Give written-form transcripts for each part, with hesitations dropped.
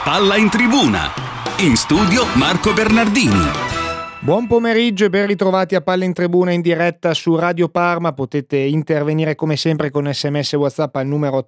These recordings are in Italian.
Palla in tribuna. In studio Marco Bernardini. Buon pomeriggio e ben ritrovati a Palla in Tribuna in diretta su Radio Parma. Potete intervenire come sempre con SMS WhatsApp al numero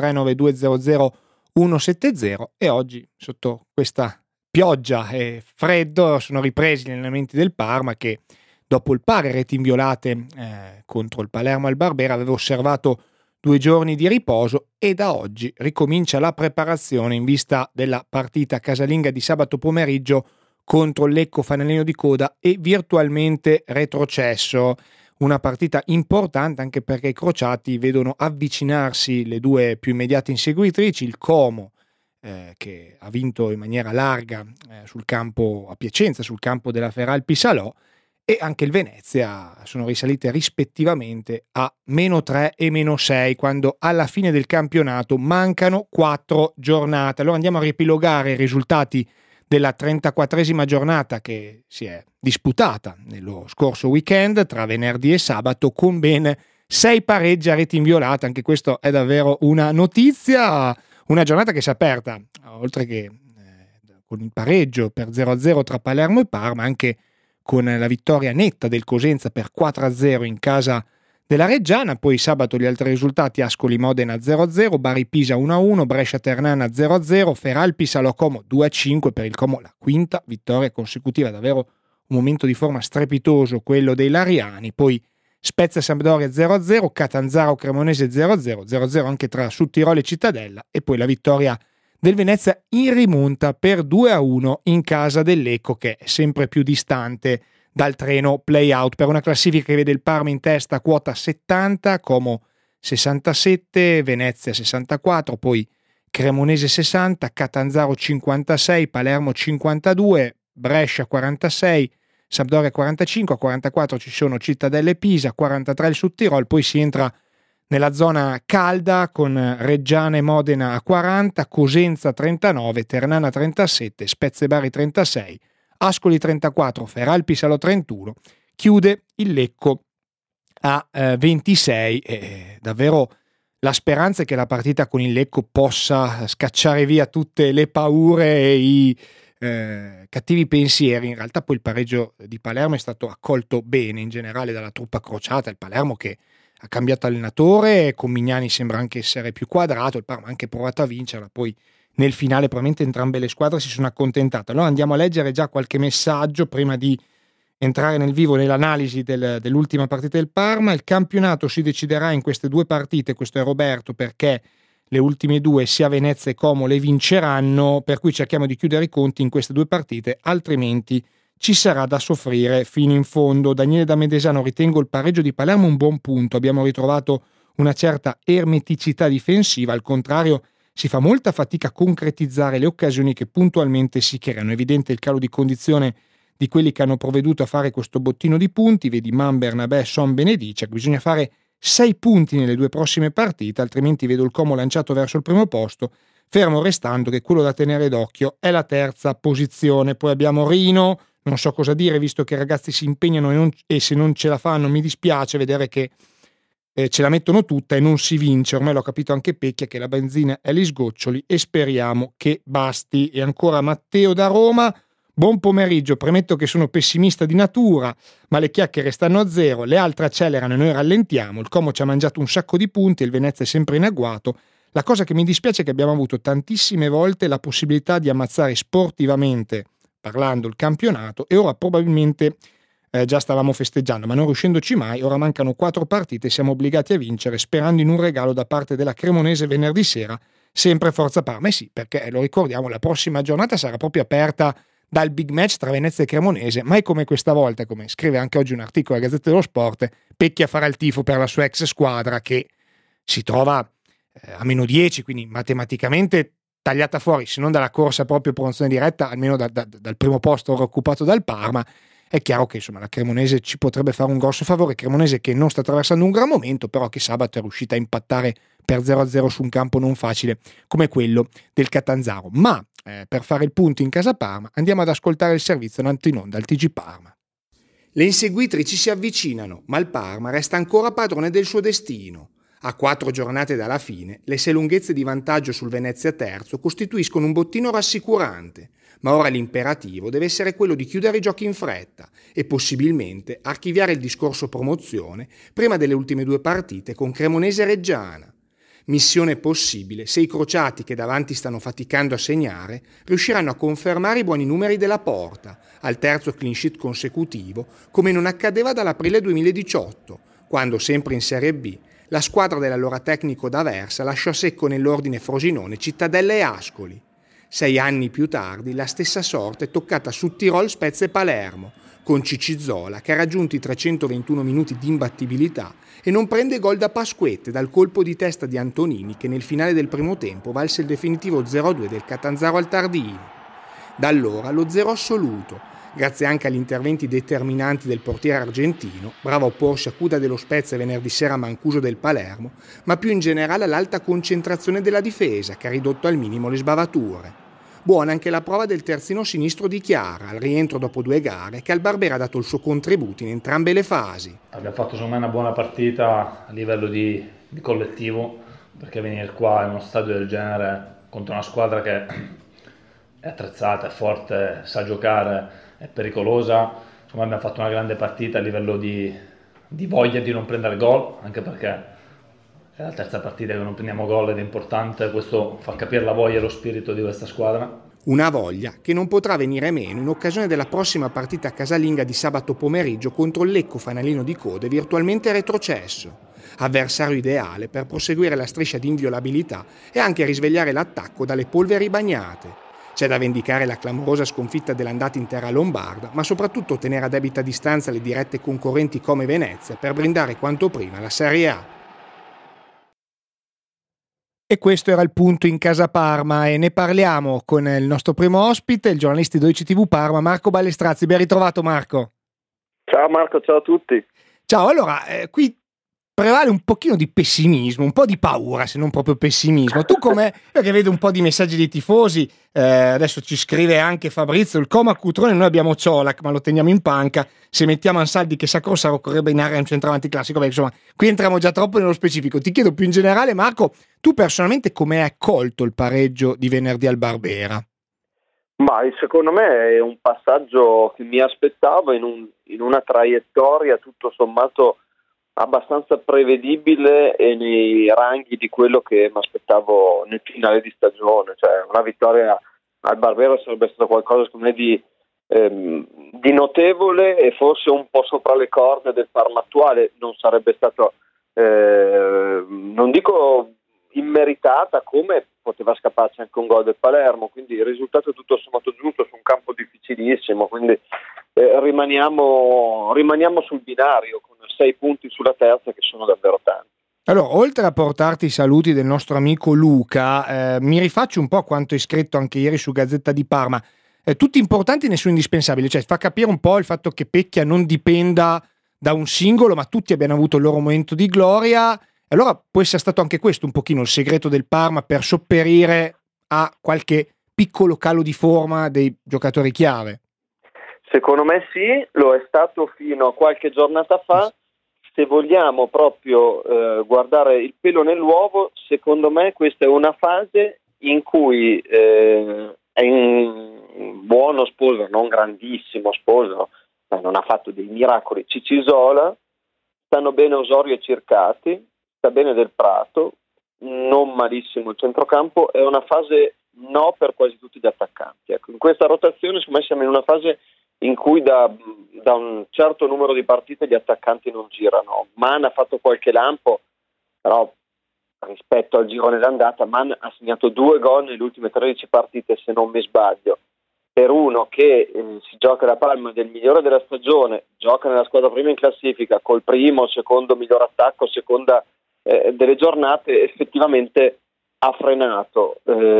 333-9200-170 e oggi sotto questa pioggia e freddo sono ripresi gli allenamenti del Parma che dopo il pari reti inviolate contro il Palermo al Barbera aveva osservato 2 giorni di riposo e da oggi ricomincia la preparazione in vista della partita casalinga di sabato pomeriggio contro il Lecco fanalino di coda e virtualmente retrocesso. Una partita importante anche perché i crociati vedono avvicinarsi le due più immediate inseguitrici, il Como che ha vinto in maniera larga sul campo a Piacenza, sul campo della Feralpi Salò, e anche il Venezia sono risalite rispettivamente a -3 e -6 quando alla fine del campionato mancano 4 giornate. Allora andiamo a riepilogare i risultati della 34esima giornata che si è disputata nello scorso weekend tra venerdì e sabato con ben 6 pareggi a reti inviolate. Anche questo è davvero una notizia, una giornata che si è aperta oltre che con il pareggio per 0-0 tra Palermo e Parma anche con la vittoria netta del Cosenza per 4-0 in casa della Reggiana. Poi sabato gli altri risultati: Ascoli Modena 0-0, Bari Pisa 1-1, Brescia Ternana 0-0, Feralpi Salò Como 2-5 per il Como, la quinta vittoria consecutiva, davvero un momento di forma strepitoso quello dei Lariani. Poi Spezia Sampdoria 0-0, Catanzaro Cremonese 0-0, 0-0 anche tra Sudtirolo e Cittadella, e poi la vittoria del Venezia in rimonta per 2-1 in casa del Lecco, che è sempre più distante dal treno play-out, per una classifica che vede il Parma in testa a quota 70, Como 67, Venezia 64, poi Cremonese 60, Catanzaro 56, Palermo 52, Brescia 46, Sampdoria 45, a 44 ci sono Cittadella e Pisa, 43 il Sudtirolo, poi si entra nella zona calda con Reggiana e Modena a 40, Cosenza 39, Ternana 37, Spezia e Bari 36, Ascoli 34, Feralpi Salò 31, chiude il Lecco a 26. Davvero la speranza è che la partita con il Lecco possa scacciare via tutte le paure e i cattivi pensieri. In realtà poi il pareggio di Palermo è stato accolto bene in generale dalla truppa crociata, il Palermo che ha cambiato allenatore, con Mignani sembra anche essere più quadrato, il Parma ha anche provato a vincerla, poi nel finale probabilmente entrambe le squadre si sono accontentate. Allora andiamo a leggere già qualche messaggio prima di entrare nel vivo nell'analisi dell'ultima partita del Parma. Il campionato si deciderà in queste 2 partite, questo è Roberto, perché le ultime 2 sia Venezia e Como le vinceranno, per cui cerchiamo di chiudere i conti in queste 2 partite, altrimenti ci sarà da soffrire fino in fondo. Daniele da Medesano: ritengo il pareggio di Palermo un buon punto, abbiamo ritrovato una certa ermeticità difensiva, al contrario si fa molta fatica a concretizzare le occasioni che puntualmente si creano. È evidente il calo di condizione di quelli che hanno provveduto a fare questo bottino di punti, vedi Man, Bernabé, Son, Benedice. Bisogna fare 6 punti nelle 2 prossime partite, altrimenti vedo il Como lanciato verso il primo posto, fermo restando che quello da tenere d'occhio è la terza posizione. Poi abbiamo Rino: non so cosa dire visto che i ragazzi si impegnano e se non ce la fanno mi dispiace vedere che ce la mettono tutta e non si vince. Ormai l'ho capito anche Pecchia che la benzina è agli sgoccioli e speriamo che basti. E ancora Matteo da Roma: buon pomeriggio, premetto che sono pessimista di natura, ma le chiacchiere stanno a zero, le altre accelerano e noi rallentiamo, il Como ci ha mangiato un sacco di punti e il Venezia è sempre in agguato. La cosa che mi dispiace è che abbiamo avuto tantissime volte la possibilità di ammazzare sportivamente parlando il campionato e ora probabilmente già stavamo festeggiando, ma non riuscendoci mai. Ora mancano 4 partite e siamo obbligati a vincere, sperando in un regalo da parte della Cremonese venerdì sera, sempre Forza Parma. Sì, perché lo ricordiamo, la prossima giornata sarà proprio aperta dal big match tra Venezia e Cremonese, mai come questa volta, come scrive anche oggi un articolo alla Gazzetta dello Sport, Pecchia farà il tifo per la sua ex squadra che si trova a -10, quindi matematicamente tagliata fuori, se non dalla corsa proprio promozione diretta, almeno dal primo posto occupato dal Parma. È chiaro che insomma la Cremonese ci potrebbe fare un grosso favore, Cremonese che non sta attraversando un gran momento, però che sabato è riuscita a impattare per 0-0 su un campo non facile come quello del Catanzaro. Ma per fare il punto in casa Parma andiamo ad ascoltare il servizio in onda al TG Parma. Le inseguitrici si avvicinano, ma il Parma resta ancora padrone del suo destino. A 4 giornate dalla fine, le 6 lunghezze di vantaggio sul Venezia terzo costituiscono un bottino rassicurante, ma ora l'imperativo deve essere quello di chiudere i giochi in fretta e possibilmente archiviare il discorso promozione prima delle ultime 2 partite con Cremonese e Reggiana. Missione possibile se i crociati che davanti stanno faticando a segnare riusciranno a confermare i buoni numeri della Porta, al terzo clean sheet consecutivo, come non accadeva dall'aprile 2018, quando sempre in Serie B la squadra dell'allora tecnico d'Aversa lasciò a secco nell'ordine Frosinone, Cittadella e Ascoli. 6 anni più tardi la stessa sorte è toccata su Tirol, Spezia e Palermo, con Cicizzola che ha raggiunto i 321 minuti di imbattibilità e non prende gol da Pasquette dal colpo di testa di Antonini che nel finale del primo tempo valse il definitivo 0-2 del Catanzaro al Tardini. Da allora lo zero assoluto, grazie anche agli interventi determinanti del portiere argentino, bravo a opporsi a Cuda dello Spezia venerdì sera a Mancuso del Palermo, ma più in generale all'alta concentrazione della difesa che ha ridotto al minimo le sbavature. Buona anche la prova del terzino sinistro di Chiara, al rientro dopo 2 gare, che al Barbera ha dato il suo contributo in entrambe le fasi. Abbiamo fatto secondo me una buona partita a livello di collettivo, perché venire qua in uno stadio del genere contro una squadra che è attrezzata, è forte, sa giocare, è pericolosa, insomma abbiamo fatto una grande partita a livello di voglia di non prendere gol, anche perché è la terza partita che non prendiamo gol ed è importante, questo fa capire la voglia e lo spirito di questa squadra. Una voglia che non potrà venire meno in occasione della prossima partita casalinga di sabato pomeriggio contro il Lecco fanalino di code virtualmente retrocesso, avversario ideale per proseguire la striscia di inviolabilità e anche risvegliare l'attacco dalle polveri bagnate. C'è da vendicare la clamorosa sconfitta dell'andata in terra lombarda, ma soprattutto tenere a debita distanza le dirette concorrenti come Venezia per brindare quanto prima la Serie A. E questo era il punto in casa Parma e ne parliamo con il nostro primo ospite, il giornalista di 12 TV Parma, Marco Ballestrazzi. Ben ritrovato Marco. Ciao Marco, ciao a tutti. Ciao, allora, qui prevale un pochino di pessimismo, un po' di paura, se non proprio pessimismo. Tu com'è? Perché vedo un po' di messaggi dei tifosi, adesso ci scrive anche Fabrizio, il coma Cutrone, noi abbiamo Ciolac, ma lo teniamo in panca, se mettiamo Ansaldi che Sacrosa occorrerebbe in area un centravanti classico. Beh, insomma, qui entriamo già troppo nello specifico. Ti chiedo più in generale, Marco, tu personalmente come hai accolto il pareggio di venerdì al Barbera? Ma secondo me è un passaggio che mi aspettavo in una traiettoria tutto sommato abbastanza prevedibile e nei ranghi di quello che mi aspettavo nel finale di stagione, cioè una vittoria al Barbera sarebbe stato qualcosa secondo me di notevole e forse un po' sopra le corde del Parma attuale, non sarebbe stato non dico immeritata, come poteva scapparci anche un gol del Palermo, quindi il risultato è tutto sommato giusto su un campo difficilissimo, quindi rimaniamo sul binario con 6 punti sulla terza che sono davvero tanti. Allora, oltre a portarti i saluti del nostro amico Luca, mi rifaccio un po' a quanto hai scritto anche ieri su Gazzetta di Parma, tutti importanti, nessuno indispensabile, cioè fa capire un po' il fatto che Pecchia non dipenda da un singolo, ma tutti abbiano avuto il loro momento di gloria. Allora può essere stato anche questo un pochino il segreto del Parma per sopperire a qualche piccolo calo di forma dei giocatori chiave? Secondo me sì, lo è stato fino a qualche giornata fa. Se vogliamo proprio guardare il pelo nell'uovo, secondo me questa è una fase in cui è in buono sposo, non grandissimo sposo, ma non ha fatto dei miracoli Cicisola, stanno bene Osorio e Circati, sta bene Del Prato, non malissimo il centrocampo, è una fase no per quasi tutti gli attaccanti. Ecco, in questa rotazione secondo me siamo in una fase in cui da un certo numero di partite gli attaccanti non girano. Mann ha fatto qualche lampo, però rispetto al girone d'andata Mann ha segnato 2 gol nelle ultime 13 partite se non mi sbaglio, per uno che si gioca la palma del migliore della stagione, gioca nella squadra prima in classifica col primo, secondo miglior attacco, seconda delle giornate, effettivamente ha frenato,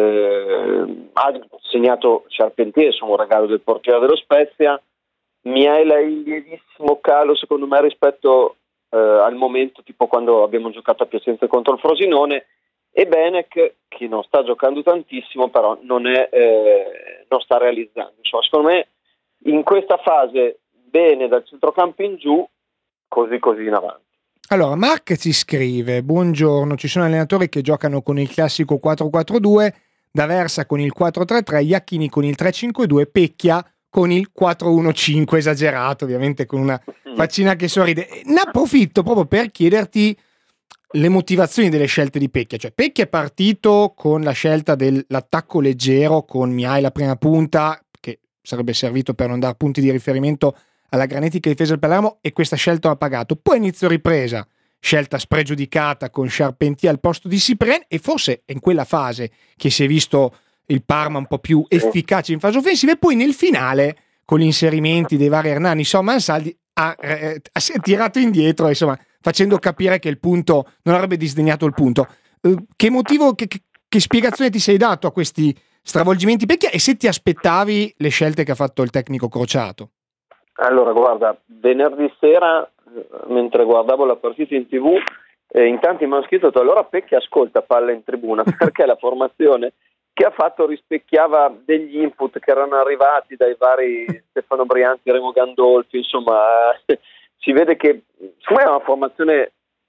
ha segnato Charpentier, insomma un regalo del portiere dello Spezia. Miela in lievissimo calo secondo me rispetto al momento tipo quando abbiamo giocato a Piacenza contro il Frosinone, e Benek che non sta giocando tantissimo però non sta realizzando. Insomma, secondo me in questa fase bene dal centrocampo in giù, così in avanti. Allora, Mark ci scrive: buongiorno, ci sono allenatori che giocano con il classico 4-4-2, D'Aversa con il 4-3-3, Iachini con il 3-5-2, Pecchia con il 4-1-5, esagerato ovviamente, con una faccina che sorride. Ne approfitto proprio per chiederti le motivazioni delle scelte di Pecchia. Cioè, Pecchia è partito con la scelta dell'attacco leggero con Mihai la prima punta, che sarebbe servito per non dar punti di riferimento alla granetica difesa del Palermo, e questa scelta ha pagato. Poi inizio ripresa, scelta spregiudicata con Charpentier al posto di Cyprien, e forse è in quella fase che si è visto il Parma un po' più efficace in fase offensiva, e poi nel finale con gli inserimenti dei vari Hernani, Somma, Ansaldi si è tirato indietro, insomma, facendo capire che il punto non avrebbe disdegnato il punto. Che motivo, che spiegazione ti sei dato a questi stravolgimenti Pecchia, e se ti aspettavi le scelte che ha fatto il tecnico Crociato? Allora, guarda, venerdì sera, mentre guardavo la partita in TV, in tanti mi hanno scritto: allora Pecchia ascolta palla in tribuna, perché la formazione che ha fatto rispecchiava degli input che erano arrivati dai vari Stefano Brianti, Remo Gandolfi, insomma, si vede che secondo me è una formazione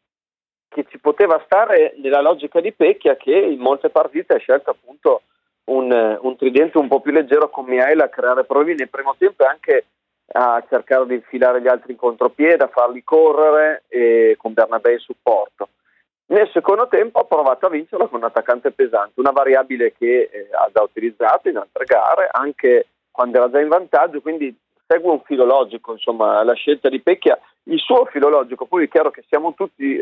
che ci poteva stare nella logica di Pecchia, che in molte partite ha scelto appunto un tridente un po' più leggero con Mihai a creare problemi nel primo tempo e anche a cercare di infilare gli altri in contropiede, a farli correre, e con Bernabé in supporto. Nel secondo tempo ha provato a vincerla con un attaccante pesante, una variabile che ha già utilizzato in altre gare, anche quando era già in vantaggio, quindi segue un filologico, insomma, la scelta di Pecchia, il suo filologico. Poi è chiaro che siamo tutti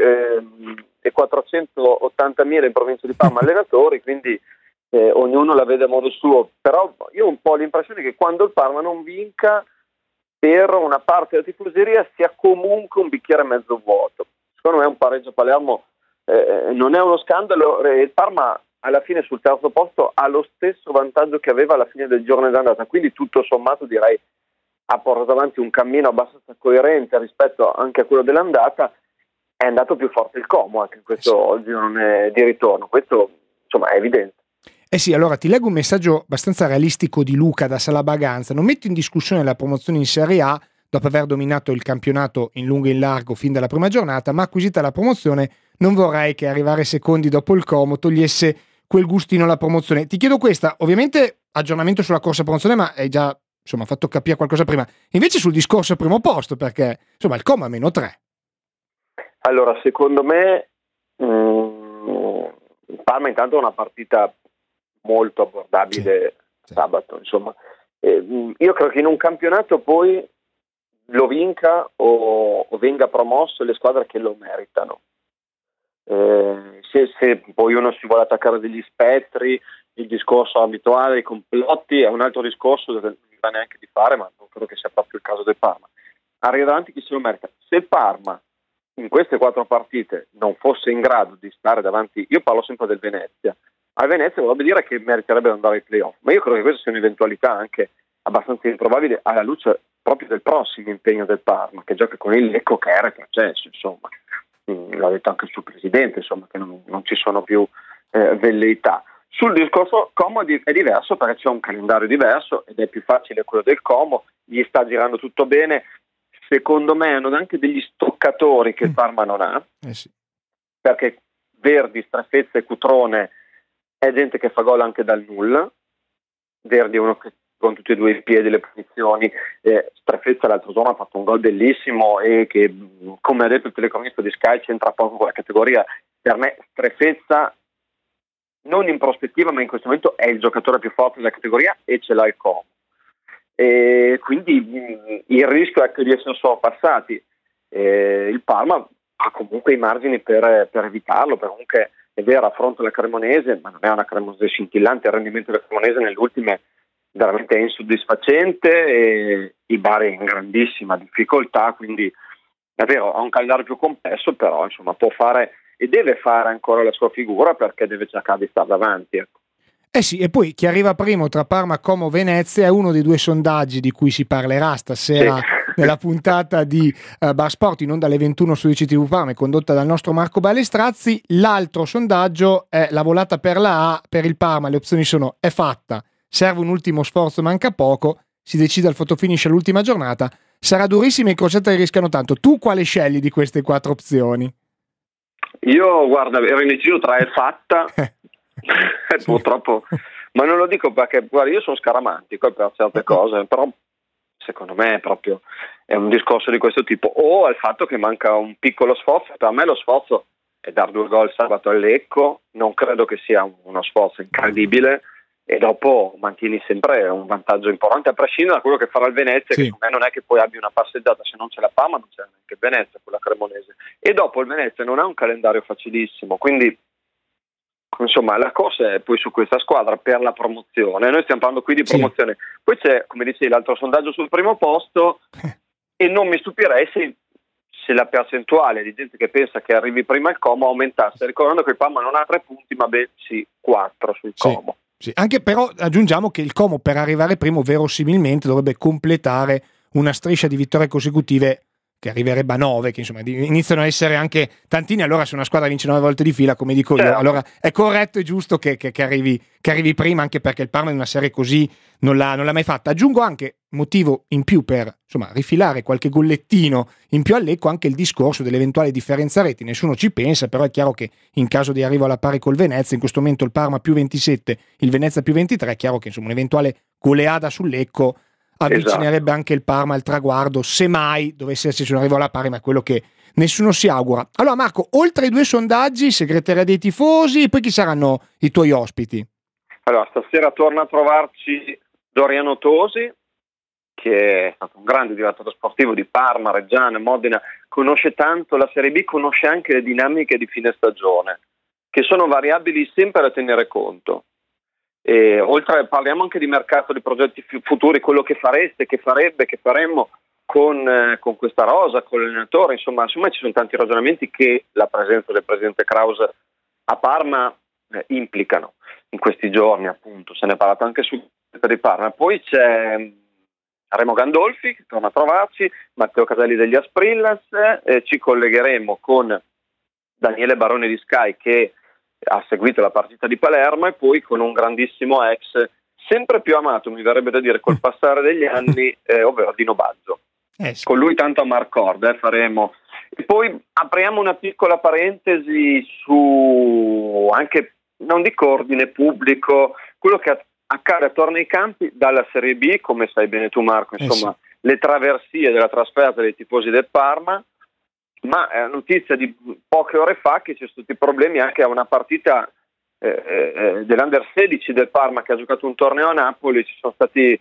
e 480.000 in provincia di Parma allenatori, quindi ognuno la vede a modo suo, però io ho un po' l'impressione che quando il Parma non vinca, per una parte della tifoseria sia comunque un bicchiere mezzo vuoto. Secondo me un pareggio a Palermo non è uno scandalo. Il Parma alla fine sul terzo posto ha lo stesso vantaggio che aveva alla fine del giorno d'andata, quindi tutto sommato direi ha portato avanti un cammino abbastanza coerente rispetto anche a quello dell'andata. È andato più forte il Como anche in questo girone di ritorno, questo insomma è evidente. Sì, allora ti leggo un messaggio abbastanza realistico di Luca da Salabaganza. Non metto in discussione la promozione in Serie A dopo aver dominato il campionato in lungo e in largo fin dalla prima giornata, ma acquisita la promozione non vorrei che arrivare secondi dopo il Como togliesse quel gustino alla promozione. Ti chiedo questa, ovviamente aggiornamento sulla corsa promozione, ma hai già insomma fatto capire qualcosa prima. Invece sul discorso primo posto, perché insomma il Como ha -3. Allora, secondo me il Parma intanto è una partita molto abbordabile, sì. Sabato, insomma. Io credo che in un campionato poi lo vinca o venga promosso le squadre che lo meritano. Se poi uno si vuole attaccare degli spettri, il discorso abituale dei complotti è un altro discorso che non mi va neanche di fare, ma non credo che sia proprio il caso del Parma. Arriva davanti chi se lo merita. Se il Parma in queste 4 partite non fosse in grado di stare davanti, io parlo sempre del Venezia, a Venezia vorrebbe dire che meriterebbe di andare ai playoff, ma io credo che questa sia un'eventualità anche abbastanza improbabile alla luce proprio del prossimo impegno del Parma, che gioca con il Lecco, che è retrocesso, insomma. L'ha detto anche il suo presidente, insomma, che non ci sono più velleità. Sul discorso Como è diverso, perché c'è un calendario diverso ed è più facile quello del Como, gli sta girando tutto bene. Secondo me hanno anche degli stoccatori che il Parma non ha, sì. Perché Verdi, Strafezza e Cutrone è gente che fa gol anche dal nulla. Verdi è uno che con tutti e due i piedi le punizioni, Strafezza l'altro giorno ha fatto un gol bellissimo e che, come ha detto il telecronista di Sky, c'entra poco con la categoria. Per me Strafezza, non in prospettiva ma in questo momento, è il giocatore più forte della categoria e ce l'ha il Como, e quindi il rischio è che di essere sorpassati. Il Parma ha comunque i margini per evitarlo, perché comunque è vero, affronta la Cremonese, ma non è una Cremonese scintillante. Il rendimento della Cremonese nelle ultime veramente è insoddisfacente e il Bari è in grandissima difficoltà, quindi è vero, ha un calendario più complesso, però insomma può fare e deve fare ancora la sua figura, perché deve cercare di stare davanti, ecco. Sì, e poi chi arriva primo tra Parma, Como, Venezia è uno dei 2 sondaggi di cui si parlerà stasera, sì. Nella puntata di Bar Sport in onda alle 21 su ICTV Parma, condotta dal nostro Marco Balestrazzi. L'altro sondaggio è la volata per la A. Per il Parma le opzioni sono: è fatta, serve un ultimo sforzo, manca poco, si decide al fotofinish all'ultima giornata, sarà durissima e i crociati rischiano tanto. Tu quale scegli di queste 4 opzioni? Io, guarda, ero indeciso tra El Fatta, purtroppo, ma non lo dico perché, guarda, io sono scaramantico per certe cose, però secondo me è un discorso di questo tipo, o al fatto che manca un piccolo sforzo. Per me lo sforzo è dar 2 gol sabato al Lecco, non credo che sia uno sforzo incredibile, e dopo mantieni sempre un vantaggio importante, a prescindere da quello che farà il Venezia, che secondo me non è che poi abbia una passeggiata, se non c'è la Parma non c'è neanche il Venezia, quella cremonese, e dopo il Venezia non ha un calendario facilissimo, quindi insomma la cosa è poi su questa squadra per la promozione. Noi stiamo parlando qui di promozione, poi c'è, come dicevi, l'altro sondaggio sul primo posto, e non mi stupirei se la percentuale di gente che pensa che arrivi prima il Como aumentasse, ricordando che il Parma non ha 3 punti ma bensì 4 sul Como. Sì. Anche però aggiungiamo che il Como, per arrivare primo, verosimilmente dovrebbe completare una striscia di vittorie consecutive che arriverebbe a 9, che insomma iniziano a essere anche tantini. Allora se una squadra vince 9 volte di fila, come dico io, allora è corretto e giusto che arrivi prima, anche perché il Parma in una serie così non l'ha mai fatta. Aggiungo anche motivo in più per rifilare qualche gollettino in più al Lecco, anche il discorso dell'eventuale differenza reti. Nessuno ci pensa, però è chiaro che in caso di arrivo alla pari col Venezia, in questo momento il Parma più 27, il Venezia più 23, è chiaro che un'eventuale goleada sul Lecco avvicinerebbe anche il Parma al traguardo, se mai dovesse esserci un arrivo alla pari, ma è quello che nessuno si augura. Allora Marco, oltre ai 2 sondaggi, segreteria dei tifosi, poi chi saranno i tuoi ospiti? Allora, stasera torna a trovarci Doriano Tosi, che è stato un grande direttore sportivo di Parma, Reggiana, Modena, conosce tanto la Serie B, conosce anche le dinamiche di fine stagione, che sono variabili sempre da tenere conto. E oltre parliamo anche di mercato, di progetti futuri, quello che fareste, che farebbe, che faremmo con questa rosa, con l'allenatore, insomma ci sono tanti ragionamenti che la presenza del presidente Krause a Parma implicano in questi giorni, appunto se ne è parlato anche sul di Parma. Poi c'è Remo Gandolfi che torna a trovarci, Matteo Caselli degli Asprillas, ci collegheremo con Daniele Barone di Sky che ha seguito la partita di Palermo, e poi con un grandissimo ex, sempre più amato mi verrebbe da dire col passare degli anni, ovvero Dino Baggio. Sì. Con lui tanto a Marcord faremo. E poi apriamo una piccola parentesi su anche, non dico ordine pubblico, quello che accade attorno ai campi dalla Serie B, come sai bene tu Marco, insomma le traversie della trasferta dei tifosi del Parma. Ma è una notizia di poche ore fa che ci sono stati problemi anche a una partita dell'Under 16 del Parma che ha giocato un torneo a Napoli. Ci sono stati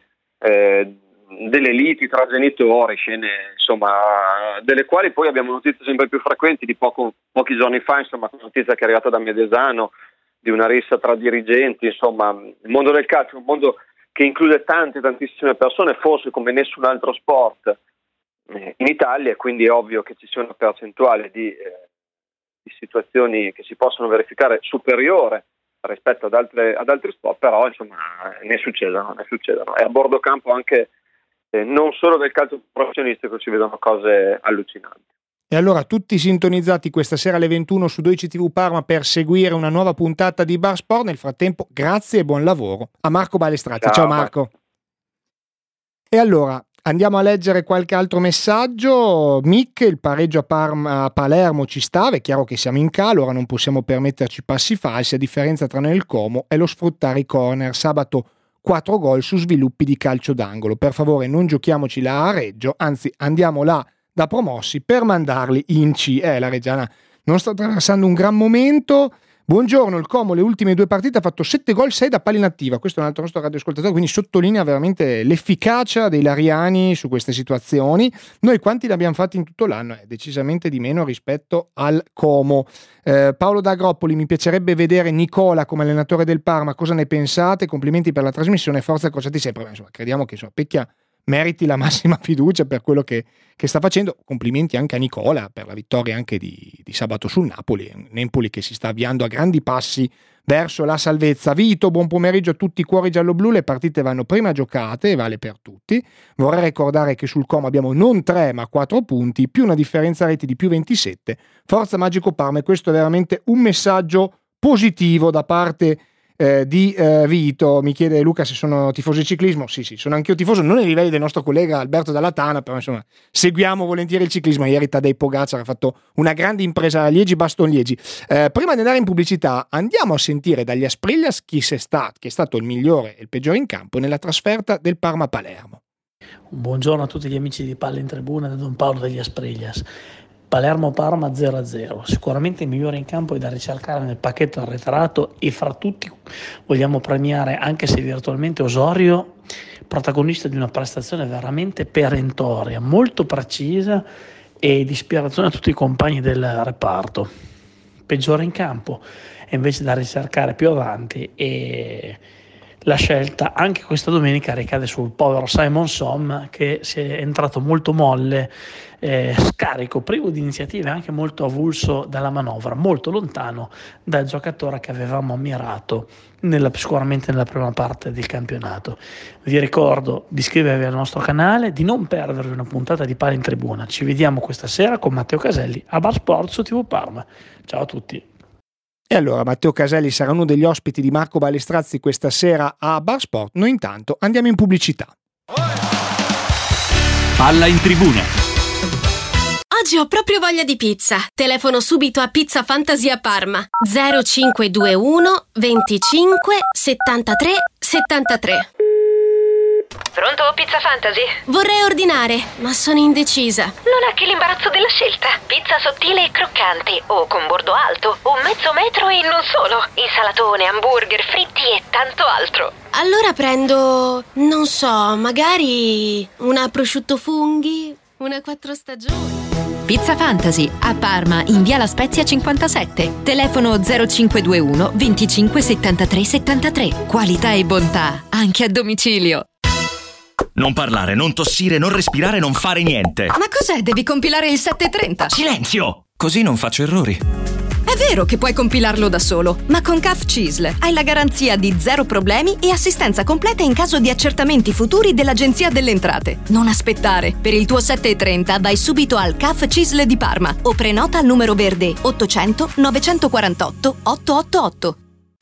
delle liti tra genitori, scene insomma delle quali poi abbiamo notizie sempre più frequenti. Di pochi giorni fa, insomma, una notizia che è arrivata da Mediesano di una rissa tra dirigenti. Insomma, il mondo del calcio è un mondo che include tantissime persone, forse come nessun altro sport in Italia, quindi è ovvio che ci sia una percentuale di situazioni che si possono verificare superiore rispetto ad altri sport, però insomma ne succedono. E a bordo campo anche non solo del calcio professionistico si vedono cose allucinanti. E allora tutti sintonizzati questa sera alle 21 su 12 TV Parma per seguire una nuova puntata di Bar Sport. Nel frattempo grazie e buon lavoro a Marco Balestrazzi. Ciao Marco. E allora andiamo a leggere qualche altro messaggio. Mick, il pareggio a Palermo ci stava, è chiaro che siamo in calo, ora non possiamo permetterci passi falsi, a differenza tra noi e il Como è lo sfruttare i corner. Sabato 4 gol su sviluppi di calcio d'angolo, per favore non giochiamoci là a Reggio, anzi andiamo là da promossi per mandarli in C. La Reggiana non sta attraversando un gran momento. Buongiorno, il Como le ultime 2 partite ha fatto 7 gol, 6 da palla inattiva. Questo è un altro nostro radioascoltatore, quindi sottolinea veramente l'efficacia dei lariani su queste situazioni. Noi quanti ne abbiamo fatti in tutto l'anno? Decisamente di meno rispetto al Como. Paolo D'Agropoli, mi piacerebbe vedere Nicola come allenatore del Parma, cosa ne pensate? Complimenti per la trasmissione, forza crociati sempre. Insomma, crediamo che Pecchia meriti la massima fiducia per quello che sta facendo. Complimenti anche a Nicola per la vittoria anche di sabato sul Napoli, un Empoli che si sta avviando a grandi passi verso la salvezza. Vito, buon pomeriggio a tutti, cuori giallo-blu, le partite vanno prima giocate e vale per tutti. Vorrei ricordare che sul Como abbiamo non 3 ma 4 punti, più una differenza reti di più 27. Forza Magico Parma, e questo è veramente un messaggio positivo da parte di Vito. Mi chiede Luca se sono tifoso di ciclismo. Sì, sono anch'io tifoso, non ai livelli del nostro collega Alberto Dalla Tana, però insomma seguiamo volentieri il ciclismo. Ieri Tadej Pogacar ha fatto una grande impresa a Liegi-Bastogne-Liegi. Prima di andare in pubblicità andiamo a sentire dagli Asprillas chi è stato il migliore e il peggiore in campo nella trasferta del Parma-Palermo. Buongiorno a tutti gli amici di Palla in Tribuna da Don Paolo degli Asprillas. Palermo-Parma 0-0, sicuramente il migliore in campo è da ricercare nel pacchetto arretrato, e fra tutti vogliamo premiare, anche se virtualmente, Osorio, protagonista di una prestazione veramente perentoria, molto precisa e di ispirazione a tutti i compagni del reparto. Peggiore in campo è invece da ricercare più avanti, e la scelta anche questa domenica ricade sul povero Simon Som, che si è entrato molto molle, scarico, privo di iniziative, anche molto avulso dalla manovra, molto lontano dal giocatore che avevamo ammirato sicuramente nella prima parte del campionato. Vi ricordo di iscrivervi al nostro canale, di non perdervi una puntata di Palla in Tribuna. Ci vediamo questa sera con Matteo Caselli a Bar Sport su TV Parma. Ciao a tutti. E allora Matteo Caselli sarà uno degli ospiti di Marco Balestrazzi questa sera a Bar Sport. Noi intanto andiamo in pubblicità. Palla in Tribuna. Oggi ho proprio voglia di pizza. Telefono subito a Pizza Fantasia Parma 0521 25 73 73. Pronto, Pizza Fantasy? Vorrei ordinare, ma sono indecisa. Non ha che l'imbarazzo della scelta. Pizza sottile e croccante, o con bordo alto, o mezzo metro e non solo. Insalatone, hamburger, fritti e tanto altro. Allora prendo, non so, magari una prosciutto funghi, una 4 stagioni. Pizza Fantasy a Parma in via La Spezia 57. Telefono 0521 25 73 73. Qualità e bontà anche a domicilio. Non parlare, non tossire, non respirare, non fare niente. Ma cos'è? Devi compilare il 730? Silenzio! Così non faccio errori. È vero che puoi compilarlo da solo, ma con CAF CISL hai la garanzia di 0 problemi e assistenza completa in caso di accertamenti futuri dell'Agenzia delle Entrate. Non aspettare. Per il tuo 730 vai subito al CAF CISL di Parma o prenota al numero verde 800 948 888.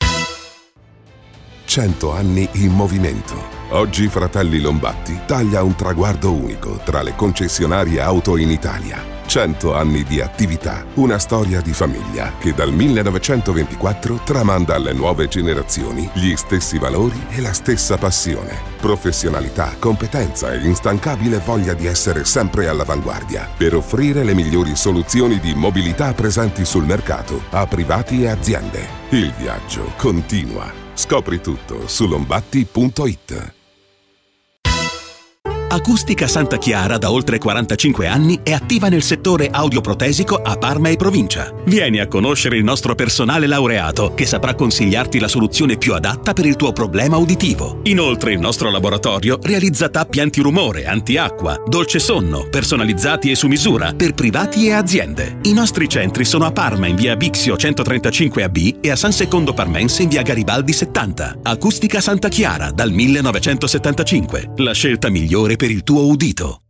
100 anni in movimento. Oggi Fratelli Lombatti taglia un traguardo unico tra le concessionarie auto in Italia. 100 anni di attività, una storia di famiglia che dal 1924 tramanda alle nuove generazioni gli stessi valori e la stessa passione. Professionalità, competenza e instancabile voglia di essere sempre all'avanguardia per offrire le migliori soluzioni di mobilità presenti sul mercato a privati e aziende. Il viaggio continua. Scopri tutto su lombatti.it. Acustica Santa Chiara da oltre 45 anni è attiva nel settore audioprotesico a Parma e provincia. Vieni a conoscere il nostro personale laureato che saprà consigliarti la soluzione più adatta per il tuo problema uditivo. Inoltre il nostro laboratorio realizza tappi antirumore, antiacqua, dolce sonno, personalizzati e su misura per privati e aziende. I nostri centri sono a Parma in via Bixio 135AB e a San Secondo Parmense in via Garibaldi 70. Acustica Santa Chiara dal 1975. La scelta migliore per il tuo udito.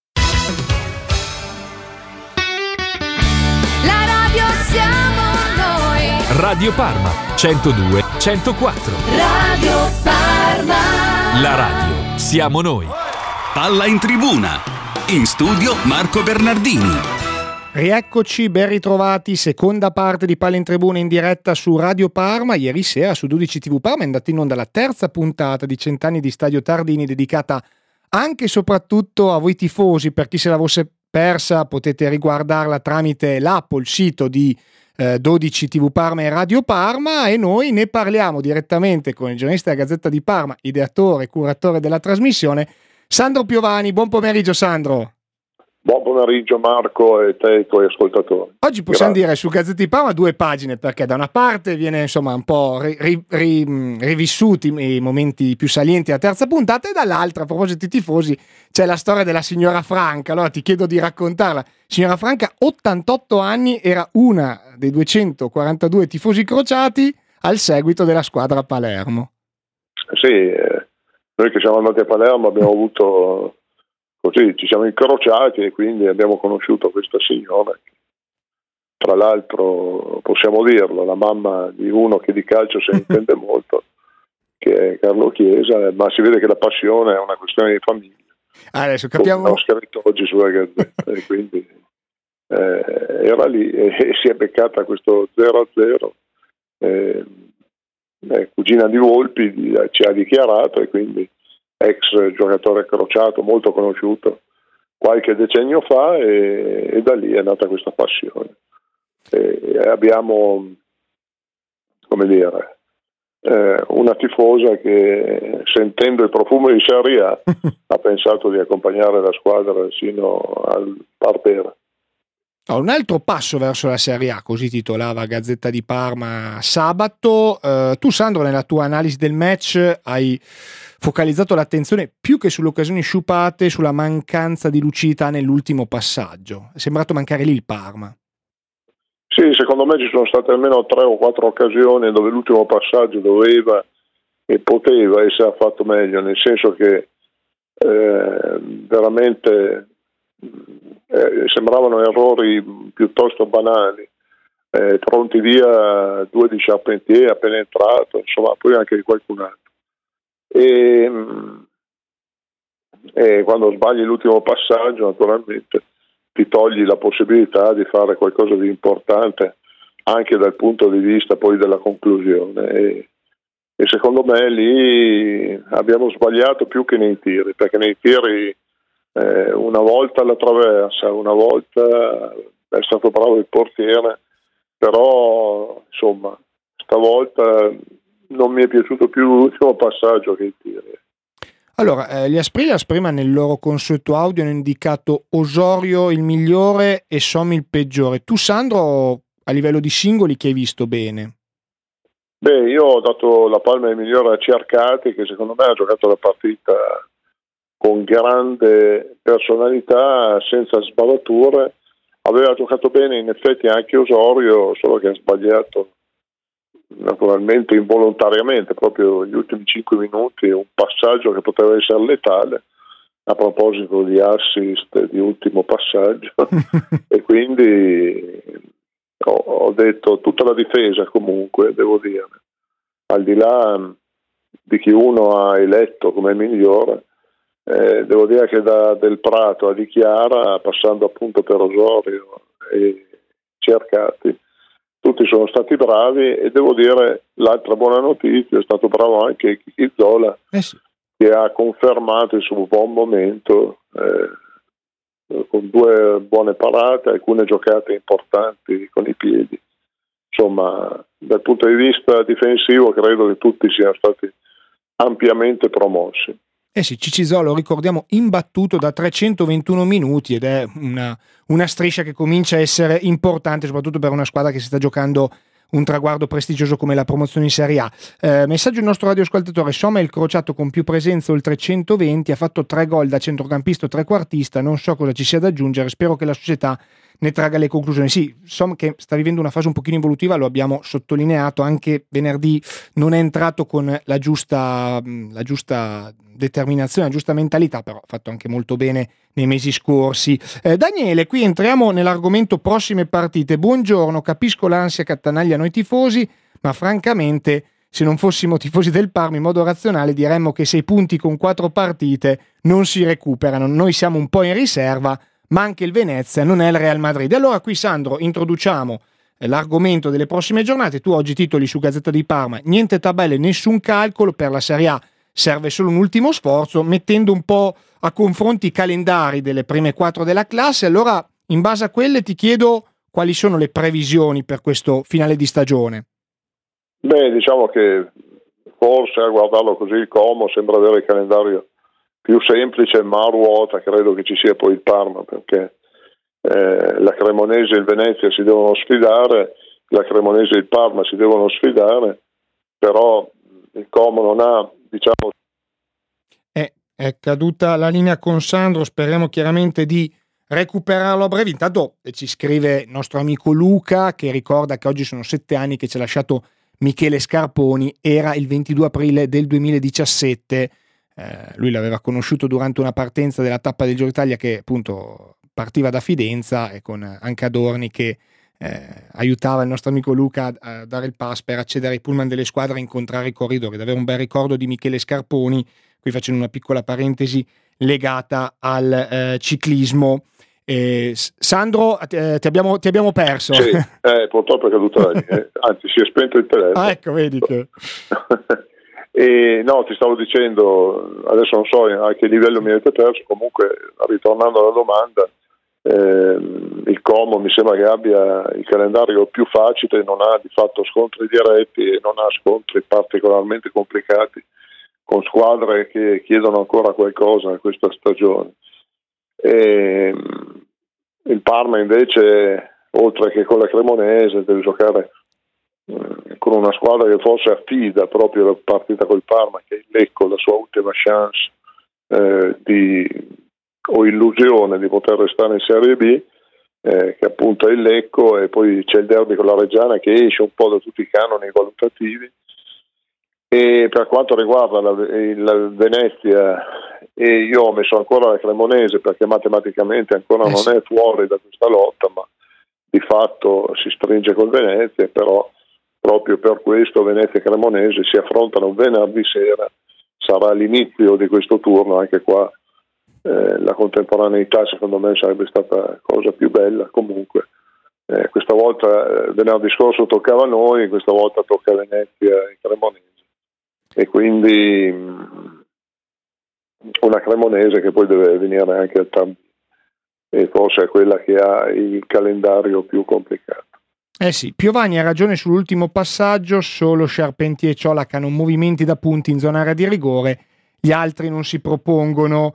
La radio siamo noi. Radio Parma 102 104. Radio Parma. La radio siamo noi. Palla in Tribuna. In studio Marco Bernardini. Rieccoci, ben ritrovati, seconda parte di Palla in Tribuna in diretta su Radio Parma. Ieri sera su 12 TV Parma è andata in onda la terza puntata di 100 anni di Stadio Tardini, dedicata anche e soprattutto a voi tifosi. Per chi se la fosse persa potete riguardarla tramite l'app o il sito di 12 TV Parma e Radio Parma, e noi ne parliamo direttamente con il giornalista della Gazzetta di Parma, ideatore e curatore della trasmissione, Sandro Piovani. Buon pomeriggio Sandro. Buon pomeriggio Marco e te e i tuoi ascoltatori. Oggi possiamo dire su Gazzetta di Parma 2 pagine, perché da una parte viene insomma un po' rivissuti i momenti più salienti della terza puntata, e dall'altra, a proposito di tifosi, c'è la storia della signora Franca. Allora ti chiedo di raccontarla. Signora Franca, 88 anni, era una dei 242 tifosi crociati al seguito della squadra a Palermo. Sì, noi che siamo andati a Palermo abbiamo avuto... Così ci siamo incrociati e quindi abbiamo conosciuto questa signora, tra l'altro possiamo dirlo, la mamma di uno che di calcio se ne intende molto, che è Carlo Chiesa, ma si vede che la passione è una questione di famiglia. Adesso capiamo. Ho scritto oggi sulla Gazzetta e quindi era lì e si è beccata questo 0-0. Cugina di Volpi ci ha dichiarato, e quindi ex giocatore crociato molto conosciuto qualche decennio fa, e da lì è nata questa passione. Abbiamo, come dire, una tifosa che, sentendo il profumo di Serie A, ha pensato di accompagnare la squadra sino al Barbera. Un altro passo verso la Serie A, così titolava Gazzetta di Parma sabato. Tu, Sandro, nella tua analisi del match hai focalizzato l'attenzione più che sulle occasioni sciupate, sulla mancanza di lucidità nell'ultimo passaggio. È sembrato mancare lì il Parma. Sì, secondo me ci sono state almeno 3 o 4 occasioni dove l'ultimo passaggio doveva e poteva essere fatto meglio, nel senso che veramente sembravano errori piuttosto banali, pronti via 2 di Charpentier appena entrato, insomma, poi anche di qualcun altro. E quando sbagli l'ultimo passaggio, naturalmente ti togli la possibilità di fare qualcosa di importante anche dal punto di vista poi della conclusione, e secondo me lì abbiamo sbagliato più che nei tiri, perché nei tiri una volta la traversa, una volta è stato bravo il portiere, però insomma stavolta non mi è piaciuto più l'ultimo passaggio che i tiri. Allora, gli Asprilias prima nel loro consueto audio hanno indicato Osorio il migliore e Sommi il peggiore. Tu, Sandro, a livello di singoli, chi hai visto bene? Beh, io ho dato la palma del migliore a Cercati, che secondo me ha giocato la partita con grande personalità, senza sbavature. Aveva giocato bene in effetti anche Osorio, solo che ha sbagliato naturalmente involontariamente proprio gli ultimi 5 minuti un passaggio che poteva essere letale, a proposito di assist di ultimo passaggio. E quindi ho detto tutta la difesa, comunque devo dire, al di là di chi uno ha eletto come migliore, devo dire che da Del Prato a Di Chiara, passando appunto per Osorio e Cercati, tutti sono stati bravi, e devo dire l'altra buona notizia, è stato bravo anche Chicchizzola, sì, che ha confermato il suo buon momento con 2 buone parate, alcune giocate importanti con i piedi. Insomma, dal punto di vista difensivo credo che tutti siano stati ampiamente promossi. Sì, Ciccizola, lo ricordiamo, imbattuto da 321 minuti, ed è una striscia che comincia a essere importante, soprattutto per una squadra che si sta giocando un traguardo prestigioso come la promozione in Serie A. Messaggio del nostro radioascoltatore: Somma è il crociato con più presenze oltre 120, ha fatto 3 gol da centrocampista o trequartista, non so cosa ci sia da aggiungere, spero che la società ne traga le conclusioni. Sì, Somma che sta vivendo una fase un pochino evolutiva, lo abbiamo sottolineato, anche venerdì non è entrato con la giusta determinazione, la giusta mentalità, però ha fatto anche molto bene nei mesi scorsi. Daniele, qui entriamo nell'argomento prossime partite. Buongiorno, capisco l'ansia che attanaglia noi tifosi, ma francamente se non fossimo tifosi del Parma in modo razionale diremmo che 6 punti con 4 partite non si recuperano, noi siamo un po' in riserva, ma anche il Venezia non è il Real Madrid. Allora qui, Sandro, introduciamo l'argomento delle prossime giornate. Tu oggi titoli su Gazzetta di Parma: niente tabelle, nessun calcolo, per la Serie A serve solo un ultimo sforzo, mettendo un po' a confronto i calendari delle prime 4 della classe. Allora, in base a quelle ti chiedo quali sono le previsioni per questo finale di stagione. Beh, diciamo che forse a guardarlo così il Como sembra avere il calendario più semplice, ma a ruota credo che ci sia poi il Parma, perché la Cremonese e il Venezia si devono sfidare, la Cremonese e il Parma si devono sfidare, però il Como non ha, diciamo... È caduta la linea con Sandro, speriamo chiaramente di recuperarlo a breve. Intanto ci scrive il nostro amico Luca, che ricorda che oggi sono 7 anni che ci ha lasciato Michele Scarponi, era il 22 aprile del 2017, lui l'aveva conosciuto durante una partenza della tappa del Giro d'Italia che appunto partiva da Fidenza, e con anche Adorni che aiutava il nostro amico Luca a dare il pass per accedere ai pullman delle squadre e incontrare i corridori. Davvero un bel ricordo di Michele Scarponi, qui facendo una piccola parentesi legata al ciclismo. Sandro, ti abbiamo perso. Sì, purtroppo è caduto anzi si è spento il telefono. Ecco, vedi che... E no, ti stavo dicendo, adesso non so a che livello mi avete perso, comunque ritornando alla domanda, il Como mi sembra che abbia il calendario più facile, non ha di fatto scontri diretti e non ha scontri particolarmente complicati con squadre che chiedono ancora qualcosa questa stagione. E il Parma invece, oltre che con la Cremonese, deve giocare con una squadra che forse affida proprio la partita col Parma, che è il Lecco, la sua ultima chance o illusione di poter restare in Serie B, che appunto è il Lecco, e poi c'è il derby con la Reggiana che esce un po' da tutti i canoni valutativi. E per quanto riguarda il Venezia, e io ho messo ancora la Cremonese perché matematicamente ancora non è fuori da questa lotta, ma di fatto si stringe col Venezia, però proprio per questo Venezia e Cremonese si affrontano venerdì sera, sarà l'inizio di questo turno. Anche qua la contemporaneità secondo me sarebbe stata la cosa più bella. Comunque questa volta, venerdì scorso toccava a noi, questa volta tocca a Venezia e Cremonese, e quindi una Cremonese che poi deve venire anche al Tabì, e forse è quella che ha il calendario più complicato. Sì, Piovani ha ragione sull'ultimo passaggio, solo Charpentier e Ciolac hanno movimenti da punti in zona area di rigore, gli altri non si propongono.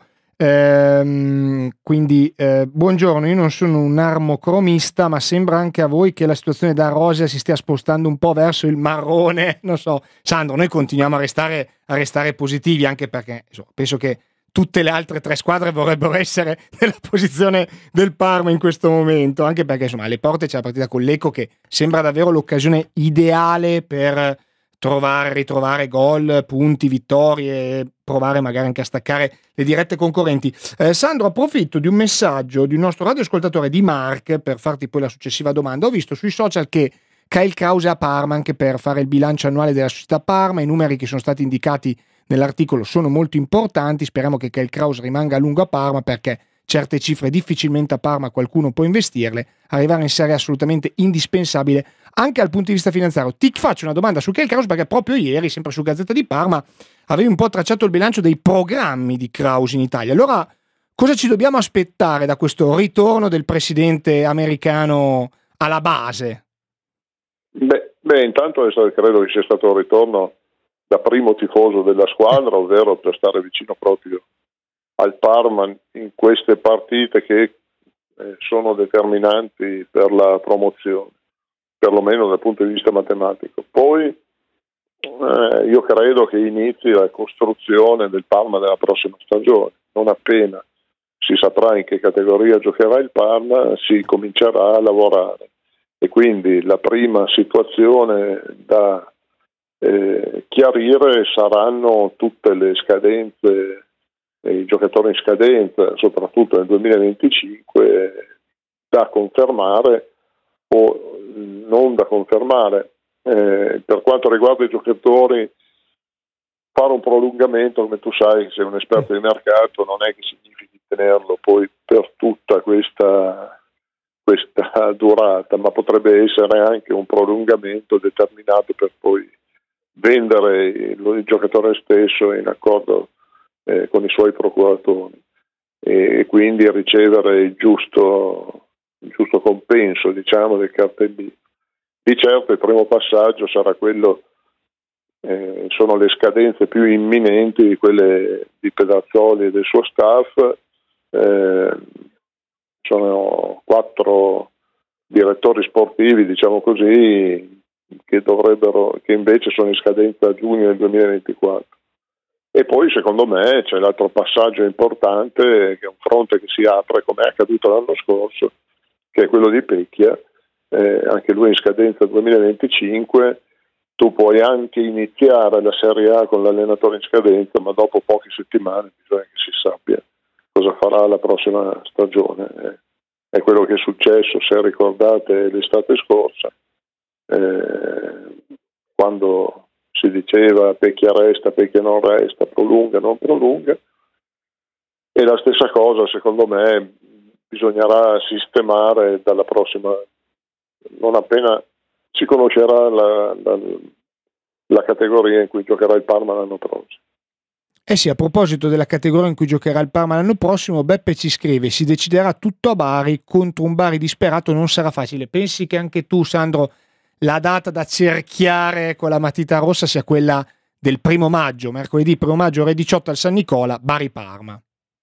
Quindi buongiorno, io non sono un armocromista, ma sembra anche a voi che la situazione da rosea si stia spostando un po' verso il marrone. Non so, Sandro, noi continuiamo a restare positivi, anche perché penso che tutte le altre tre squadre vorrebbero essere nella posizione del Parma in questo momento, anche perché insomma alle porte c'è la partita con l'Ecco, che sembra davvero l'occasione ideale per ritrovare gol, punti, vittorie, provare magari anche a staccare le dirette concorrenti. Sandro, approfitto di un messaggio di un nostro radioascoltatore, di Mark, per farti poi la successiva domanda. Ho visto sui social che Kyle Krause è a Parma anche per fare il bilancio annuale della società Parma. I numeri che sono stati indicati nell'articolo sono molto importanti, speriamo che Kyle Krause rimanga a lungo a Parma, perché certe cifre difficilmente a Parma qualcuno può investirle. Arrivare in serie è assolutamente indispensabile anche dal punto di vista finanziario. Ti faccio una domanda su Kyle Krause, perché proprio ieri, sempre su Gazzetta di Parma, avevi un po' tracciato il bilancio dei programmi di Krause in Italia. Allora, cosa ci dobbiamo aspettare da questo ritorno del presidente americano alla base? Beh, intanto credo che sia stato un ritorno da primo tifoso della squadra, ovvero per stare vicino proprio al Parma in queste partite che sono determinanti per la promozione, perlomeno dal punto di vista matematico. Poi io credo che inizi la costruzione del Parma della prossima stagione. Non appena si saprà in che categoria giocherà il Parma, si comincerà a lavorare, e quindi la prima situazione da chiarire saranno tutte le scadenze, i giocatori in scadenza, soprattutto nel 2025, da confermare o non da confermare. Per quanto riguarda i giocatori, fare un prolungamento, come tu sai, sei un esperto di mercato, non è che significhi tenerlo poi per tutta questa durata, ma potrebbe essere anche un prolungamento determinato per poi vendere il giocatore stesso in accordo con i suoi procuratori, e quindi ricevere il giusto compenso, diciamo, del cartellino. Di certo il primo passaggio sarà quello, sono le scadenze più imminenti, quelle di Pedazzoli e del suo staff. Sono 4 direttori sportivi, diciamo così, che invece sono in scadenza a giugno del 2024. E poi secondo me c'è l'altro passaggio importante, che è un fronte che si apre, come è accaduto l'anno scorso, che è quello di Pecchia, anche lui in scadenza 2025. Tu puoi anche iniziare la Serie A con l'allenatore in scadenza, ma dopo poche settimane bisogna che si sappia cosa farà la prossima stagione. è quello che è successo, se ricordate, l'estate scorsa, quando si diceva Pecchia resta, Pecchia non resta, prolunga, non prolunga. E la stessa cosa, secondo me, bisognerà sistemare dalla prossima, non appena si conoscerà la categoria in cui giocherà il Parma l'anno prossimo. Eh sì, a proposito della categoria in cui giocherà il Parma l'anno prossimo, Beppe ci scrive: si deciderà tutto a Bari, contro un Bari disperato non sarà facile. Pensi che anche tu, Sandro, la data da cerchiare con la matita rossa sia quella del 1 maggio, mercoledì 1 maggio ore 18 al San Nicola, Bari-Parma?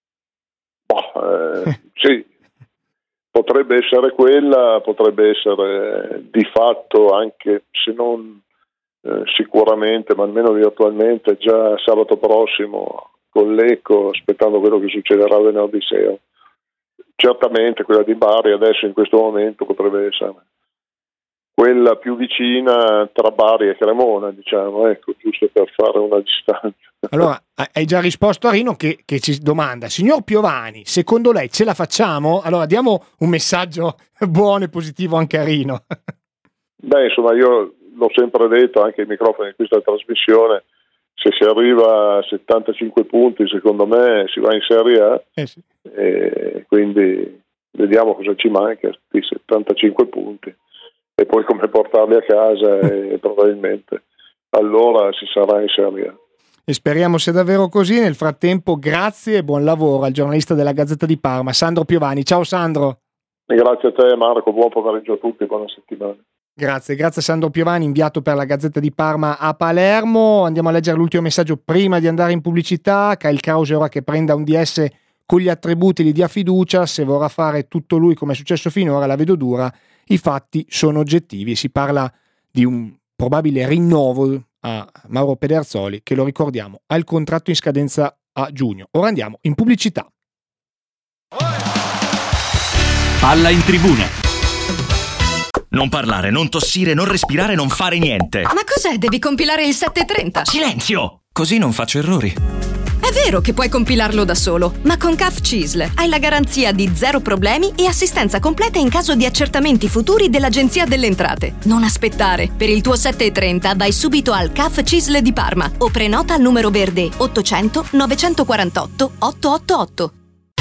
Sì, potrebbe essere quella, potrebbe essere di fatto, anche se non sicuramente, ma almeno virtualmente, già sabato prossimo con l'Eco, aspettando quello che succederà venerdì sera. Certamente quella di Bari adesso in questo momento potrebbe essere quella più vicina tra Bari e Cremona, diciamo, ecco, giusto per fare una distanza. Allora, hai già risposto a Rino che ci domanda: signor Piovani, secondo lei ce la facciamo? Allora diamo un messaggio buono e positivo anche a Rino. Beh, insomma, io l'ho sempre detto anche ai microfoni di questa trasmissione, se si arriva a 75 punti secondo me si va in Serie A, sì. E quindi vediamo cosa ci manca, di 75 punti, e poi come portarli a casa e probabilmente allora si sarà in Serie A. E speriamo sia davvero così. Nel frattempo grazie e buon lavoro al giornalista della Gazzetta di Parma, Sandro Piovani. Ciao Sandro. Grazie a te Marco, buon pomeriggio a tutti, buona settimana. Grazie Sandro Piovani, inviato per la Gazzetta di Parma a Palermo. Andiamo a leggere l'ultimo messaggio prima di andare in pubblicità. Kyle Krause ora che prenda un DS con gli attributi li dia fiducia, se vorrà fare tutto lui come è successo finora la vedo dura, i fatti sono oggettivi. Si parla di un probabile rinnovo a Mauro Pederzoli, che lo ricordiamo ha il contratto in scadenza a giugno. Ora andiamo in pubblicità. Palla in tribuna. Non parlare, non tossire, non respirare, non fare niente. Ma cos'è? Devi compilare il 730. Silenzio! Così non faccio errori. È vero che puoi compilarlo da solo, ma con CAF CISL hai la garanzia di 0 problemi e assistenza completa in caso di accertamenti futuri dell'Agenzia delle Entrate. Non aspettare. Per il tuo 730 vai subito al CAF CISL di Parma o prenota al numero verde 800 948 888.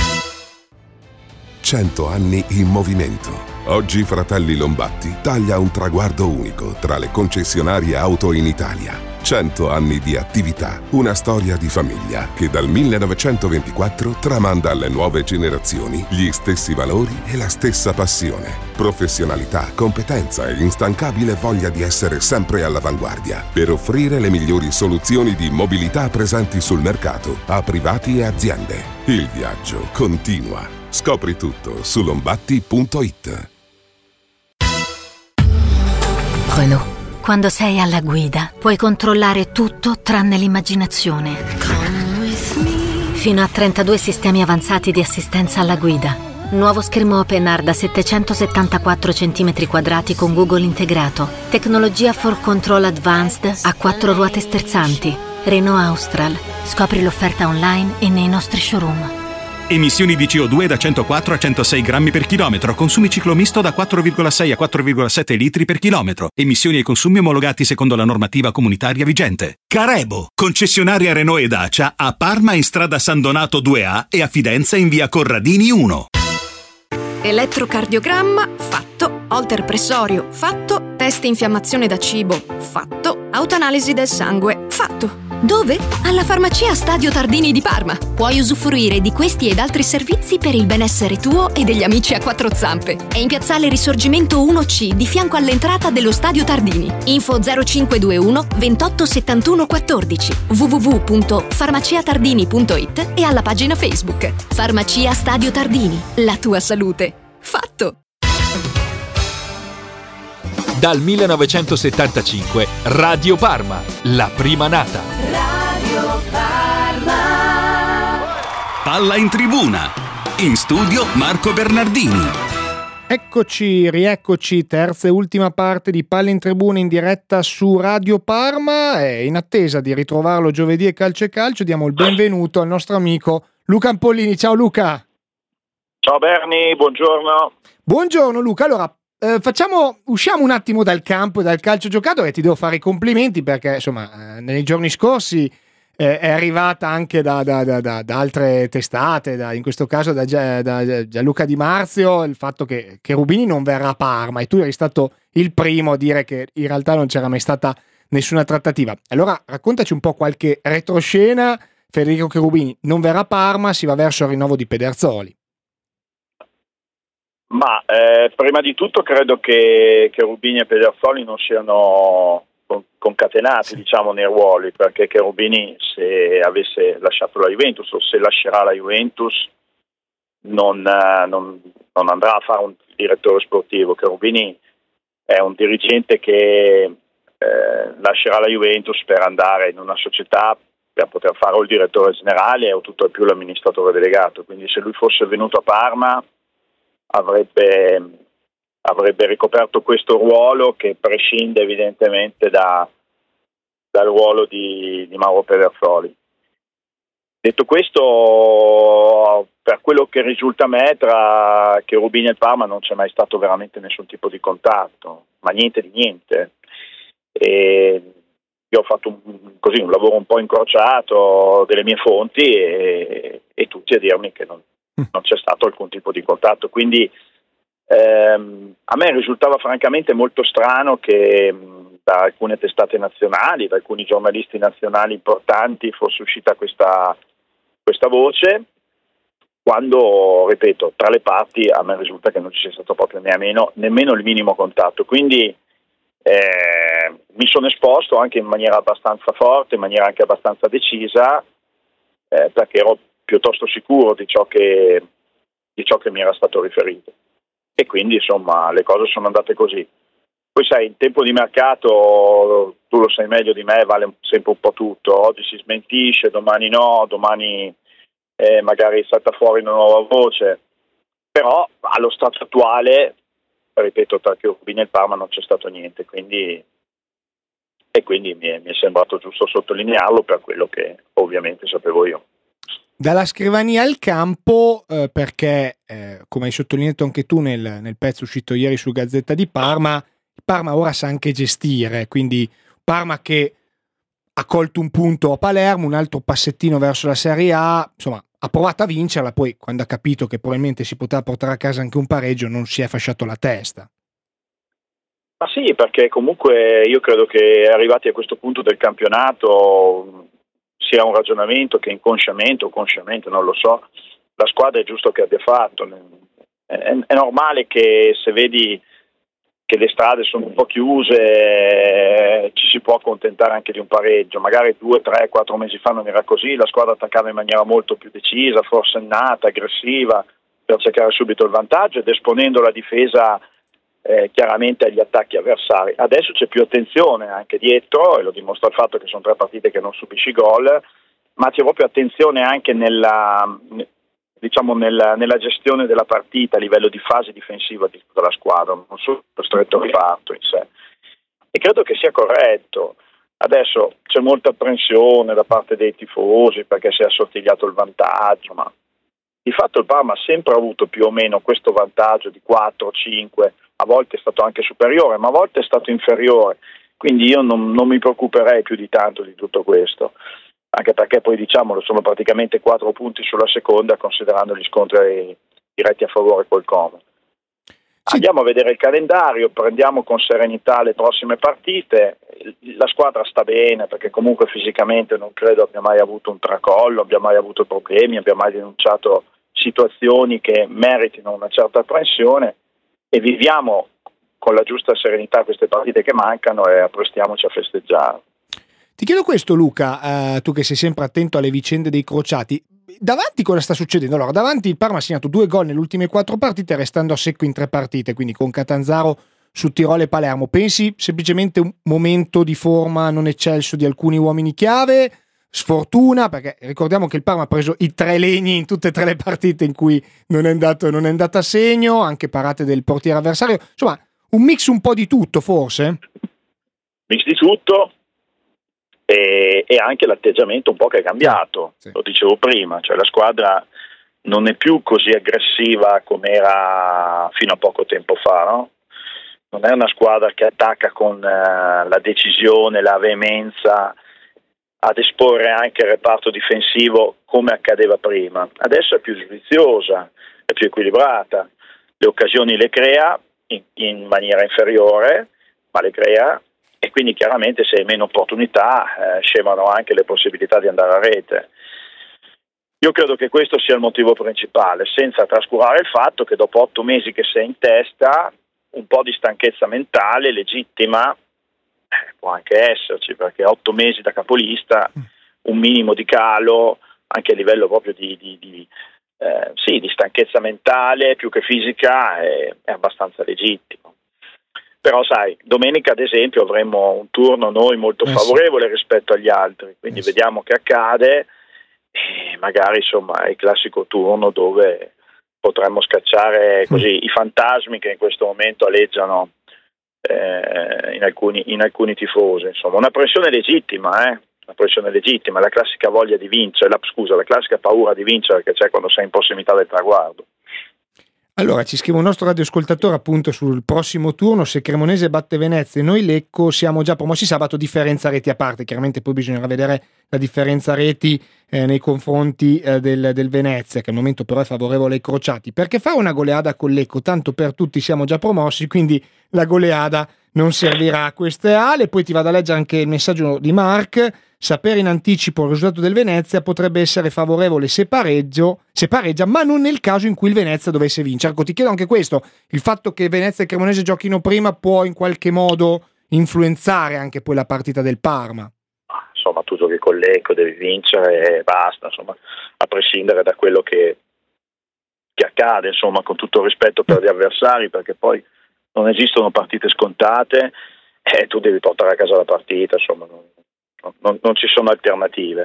100 anni in movimento. Oggi Fratelli Lombatti taglia un traguardo unico tra le concessionarie auto in Italia. 100 anni di attività, una storia di famiglia che dal 1924 tramanda alle nuove generazioni gli stessi valori e la stessa passione. Professionalità, competenza e instancabile voglia di essere sempre all'avanguardia per offrire le migliori soluzioni di mobilità presenti sul mercato a privati e aziende. Il viaggio continua. Scopri tutto su lombatti.it. Renault. Quando sei alla guida, puoi controllare tutto tranne l'immaginazione. Fino a 32 sistemi avanzati di assistenza alla guida. Nuovo schermo OpenAir da 774 cm² con Google integrato. Tecnologia 4Control Advanced a 4 ruote sterzanti. Renault Austral. Scopri l'offerta online e nei nostri showroom. Emissioni di CO2 da 104 a 106 grammi per chilometro. Consumi ciclo misto da 4,6 a 4,7 litri per chilometro. Emissioni e consumi omologati secondo la normativa comunitaria vigente. Carebo, concessionaria Renault e Dacia a Parma in strada San Donato 2A e a Fidenza in via Corradini 1. Elettrocardiogramma fatto, holter pressorio fatto, test infiammazione da cibo fatto, autoanalisi del sangue fatto. Dove? Alla farmacia Stadio Tardini di Parma. Puoi usufruire di questi ed altri servizi per il benessere tuo e degli amici a quattro zampe. È in piazzale Risorgimento 1C, di fianco all'entrata dello Stadio Tardini. Info 0521 28 71 14, www.farmaciatardini.it e alla pagina Facebook. Farmacia Stadio Tardini. La tua salute. Fatto! Dal 1975 Radio Parma, la prima nata. Radio Parma. Palla in tribuna. In studio Marco Bernardini. Rieccoci, terza e ultima parte di Palla in tribuna in diretta su Radio Parma. E in attesa di ritrovarlo giovedì e calcio, diamo il benvenuto al nostro amico Luca Ampollini. Ciao Luca. Ciao Berni, buongiorno. Buongiorno Luca, allora usciamo un attimo dal campo e dal calcio giocato, e ti devo fare i complimenti perché insomma nei giorni scorsi è arrivata anche da altre testate, in questo caso da Gianluca Di Marzio, il fatto che Cherubini non verrà a Parma, e tu eri stato il primo a dire che in realtà non c'era mai stata nessuna trattativa. Allora raccontaci un po' qualche retroscena. Federico Cherubini non verrà a Parma, si va verso il rinnovo di Pederzoli. Ma prima di tutto credo che Cherubini e Pederzoli non siano concatenati, diciamo, nei ruoli, perché Cherubini, se avesse lasciato la Juventus o se lascerà la Juventus, non andrà a fare un direttore sportivo. Cherubini è un dirigente che lascerà la Juventus per andare in una società per poter fare o il direttore generale o tutto il più l'amministratore delegato. Quindi se lui fosse venuto a Parma avrebbe ricoperto questo ruolo, che prescinde evidentemente dal ruolo di Mauro Pederzoli. Detto questo, per quello che risulta a me, tra Cherubini e Parma non c'è mai stato veramente nessun tipo di contatto, ma niente di niente. E io ho fatto un lavoro un po' incrociato delle mie fonti e tutti a dirmi che non c'è stato alcun tipo di contatto. Quindi a me risultava francamente molto strano che da alcune testate nazionali, da alcuni giornalisti nazionali importanti, fosse uscita questa voce, quando, ripeto, tra le parti a me risulta che non ci sia stato proprio nemmeno il minimo contatto. Quindi mi sono esposto anche in maniera abbastanza forte, in maniera anche abbastanza decisa, perché ero piuttosto sicuro di ciò che mi era stato riferito, e quindi insomma le cose sono andate così. Poi sai, in tempo di mercato, tu lo sai meglio di me, vale sempre un po' tutto. Oggi si smentisce, domani no, domani magari salta fuori una nuova voce, però allo stato attuale, ripeto, tra Cherubini e il Parma non c'è stato niente, quindi mi è sembrato giusto sottolinearlo per quello che ovviamente sapevo io. Dalla scrivania al campo, perché come hai sottolineato anche tu nel pezzo uscito ieri su Gazzetta di Parma, il Parma ora sa anche gestire, quindi Parma che ha colto un punto a Palermo, un altro passettino verso la Serie A, insomma ha provato a vincerla, poi quando ha capito che probabilmente si poteva portare a casa anche un pareggio non si è fasciato la testa. Ma sì, perché comunque io credo che arrivati a questo punto del campionato sia un ragionamento che inconsciamente o consciamente, non lo so, la squadra è giusto che abbia fatto. È normale che se vedi che le strade sono un po' chiuse ci si può accontentare anche di un pareggio. Magari 2, 3, 4 mesi fa non era così, la squadra attaccava in maniera molto più decisa, forsennata, aggressiva, per cercare subito il vantaggio ed esponendo la difesa chiaramente agli attacchi avversari. Adesso c'è più attenzione anche dietro, e lo dimostra il fatto che sono 3 partite che non subisci gol, ma c'è proprio attenzione anche nella gestione della partita a livello di fase difensiva di tutta la squadra, non solo lo stretto reparto in sé, e credo che sia corretto. Adesso c'è molta apprensione da parte dei tifosi perché si è assottigliato il vantaggio, ma di fatto il Parma ha sempre avuto più o meno questo vantaggio di 4, 5, a volte è stato anche superiore, ma a volte è stato inferiore, quindi io non mi preoccuperei più di tanto di tutto questo, anche perché poi diciamolo sono praticamente 4 punti sulla seconda considerando gli scontri diretti a favore col Como. Sì. Andiamo a vedere il calendario, prendiamo con serenità le prossime partite, la squadra sta bene perché comunque fisicamente non credo abbia mai avuto un tracollo, abbia mai avuto problemi, abbia mai denunciato situazioni che meritino una certa apprensione, e viviamo con la giusta serenità queste partite che mancano e apprestiamoci a festeggiare. Ti chiedo questo Luca, tu che sei sempre attento alle vicende dei crociati, davanti cosa sta succedendo? Allora, davanti il Parma ha segnato 2 gol nelle ultime 4 partite, restando a secco in 3 partite, quindi con Catanzaro su Tirolo e Palermo. Pensi semplicemente un momento di forma non eccelso di alcuni uomini chiave, sfortuna, perché ricordiamo che il Parma ha preso i 3 legni in tutte e 3 le partite in cui non è andato a segno, anche parate del portiere avversario, insomma un mix un po' di tutto forse? Mix di tutto. E anche l'atteggiamento un po' che è cambiato, sì. Lo dicevo prima, cioè la squadra non è più così aggressiva come era fino a poco tempo fa, no? Non è una squadra che attacca con la decisione, la veemenza, ad esporre anche il reparto difensivo come accadeva prima. Adesso è più sfiziosa, è più equilibrata, le occasioni le crea in maniera inferiore, ma le crea, e quindi chiaramente se hai meno opportunità scemano anche le possibilità di andare a rete. Io credo che questo sia il motivo principale, senza trascurare il fatto che dopo 8 mesi che sei in testa, un po' di stanchezza mentale legittima può anche esserci, perché 8 mesi da capolista, un minimo di calo anche a livello proprio di stanchezza mentale più che fisica è abbastanza legittimo. Però sai, domenica ad esempio avremo un turno noi molto favorevole rispetto agli altri, quindi vediamo che accade, e magari insomma è il classico turno dove potremmo scacciare così i fantasmi che in questo momento aleggiano in alcuni tifosi. Insomma, una pressione legittima, la classica voglia di vincere, la classica paura di vincere che c'è quando sei in prossimità del traguardo. Allora, ci scrive un nostro radioascoltatore appunto sul prossimo turno: se Cremonese batte Venezia e noi Lecco siamo già promossi sabato, differenza reti a parte. Chiaramente poi bisognerà vedere la differenza reti nei confronti del Venezia, che al momento però è favorevole ai crociati, perché fare una goleada con Lecco, tanto per tutti siamo già promossi, quindi la goleada non servirà. Questo è Ale. Poi ti vado a leggere anche il messaggio di Mark: sapere in anticipo il risultato del Venezia potrebbe essere favorevole se pareggia, ma non nel caso in cui il Venezia dovesse vincere. Ecco, ti chiedo anche questo: il fatto che Venezia e Cremonese giochino prima può in qualche modo influenzare anche poi la partita del Parma? Insomma, tu giochi con Lecco, devi vincere e basta, insomma, a prescindere da quello che accade, insomma, con tutto il rispetto per gli avversari, perché poi non esistono partite scontate e tu devi portare a casa la partita, insomma, non ci sono alternative.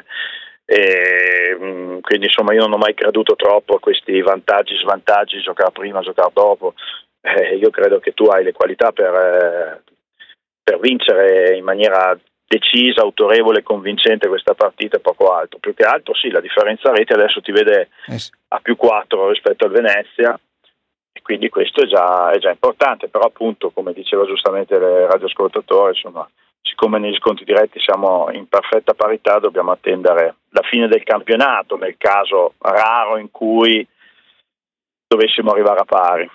Quindi insomma io non ho mai creduto troppo a questi vantaggi, svantaggi, giocare prima, giocare dopo. Io credo che tu hai le qualità per vincere in maniera decisa, autorevole e convincente questa partita, e poco altro. Più che altro sì, la differenza rete adesso ti vede a +4 rispetto al Venezia, e quindi questo è già importante. Però appunto, come diceva giustamente il radioascoltatore, insomma, siccome negli scontri diretti siamo in perfetta parità, dobbiamo attendere la fine del campionato, nel caso raro in cui dovessimo arrivare a pari.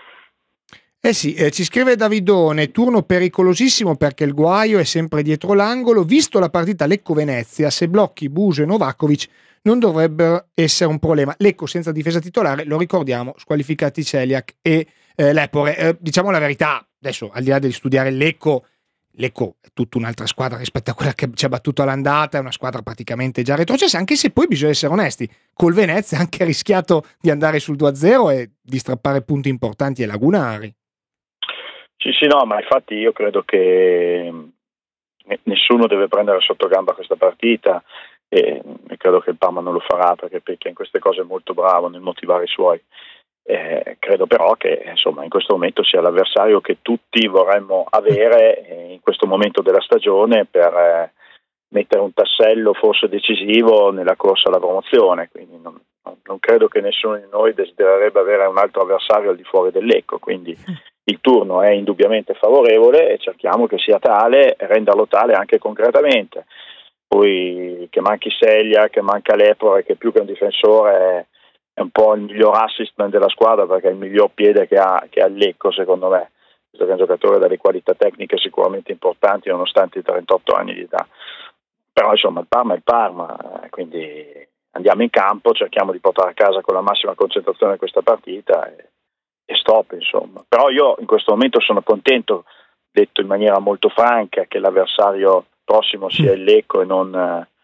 Ci scrive Davidone: turno pericolosissimo perché il guaio è sempre dietro l'angolo. Visto la partita Lecco-Venezia, se blocchi Buso e Novakovic non dovrebbe essere un problema. Lecco senza difesa titolare, lo ricordiamo, squalificati Celiac e Lepore. Diciamo la verità, adesso al di là di studiare il Lecco è tutta un'altra squadra rispetto a quella che ci ha battuto all'andata, è una squadra praticamente già retrocessa, anche se poi bisogna essere onesti, col Venezia ha anche rischiato di andare sul 2-0 e di strappare punti importanti ai lagunari. Sì, no, ma infatti io credo che nessuno deve prendere sotto gamba questa partita, e credo che il Parma non lo farà, perché in queste cose è molto bravo nel motivare i suoi. Credo però che insomma in questo momento sia l'avversario che tutti vorremmo avere in questo momento della stagione per mettere un tassello forse decisivo nella corsa alla promozione, quindi non credo che nessuno di noi desidererebbe avere un altro avversario al di fuori del Lecco, quindi il turno è indubbiamente favorevole e cerchiamo che sia tale e renderlo tale anche concretamente. Poi che manchi Seglia, che manca Lepore, che più che un difensore è un po' il miglior assistman della squadra, perché è il miglior piede che ha il Lecco, secondo me. Questo è un giocatore dalle qualità tecniche sicuramente importanti nonostante i 38 anni di età. Però insomma il Parma è il Parma, quindi andiamo in campo, cerchiamo di portare a casa con la massima concentrazione questa partita e stop, insomma. Però io in questo momento sono contento, detto in maniera molto franca, che l'avversario prossimo sia il Lecco e non